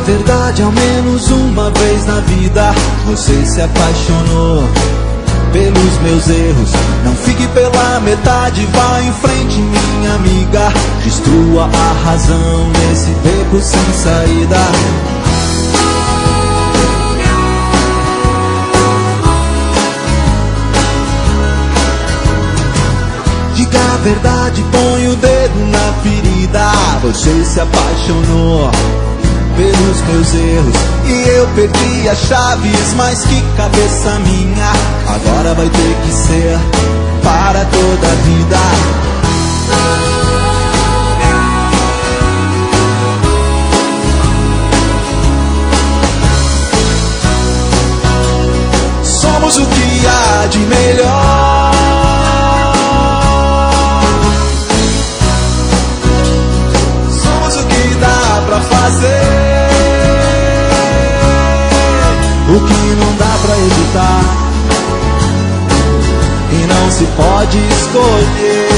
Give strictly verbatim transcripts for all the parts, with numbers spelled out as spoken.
verdade, ao menos uma vez na vida você se apaixonou pelos meus erros. Não fique pela metade, vá em frente, minha amiga. Destrua a razão nesse beco sem saída. Diga a verdade, põe o dedo na ferida. Você se apaixonou pelos meus erros e eu perdi as chaves, mas que cabeça minha. Agora vai ter que ser para toda a vida. Somos o que há de melhor. Somos o que dá pra fazer. O que não dá pra evitar e não se pode escolher.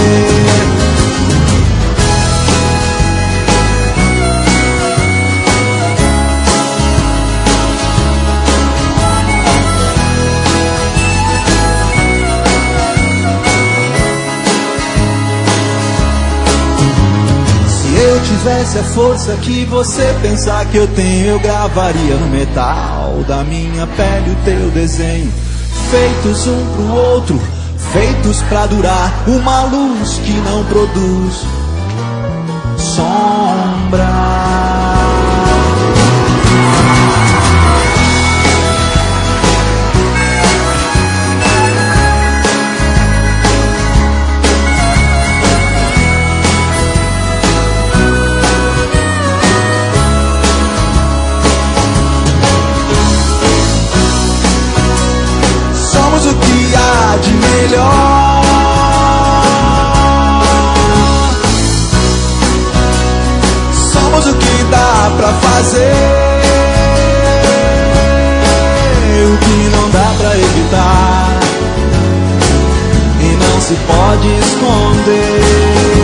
Se eu tivesse a força que você pensar que eu tenho, eu gravaria no metal da minha pele o teu desenho. Feitos um pro outro, feitos pra durar, uma luz que não produz sombra. O que há de melhor. Somos o que dá pra fazer, o que não dá pra evitar e não se pode esconder.